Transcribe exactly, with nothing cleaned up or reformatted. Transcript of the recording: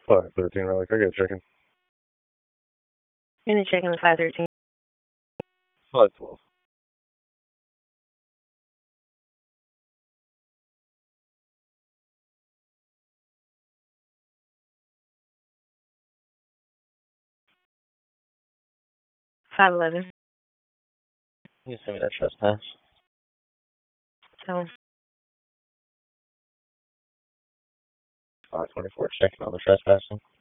five thirteen Relic. I got chicken. Any checking the five thirteen. five twelve. five eleven. You send me that trespass. So. five twenty-four, checking on the trespassing.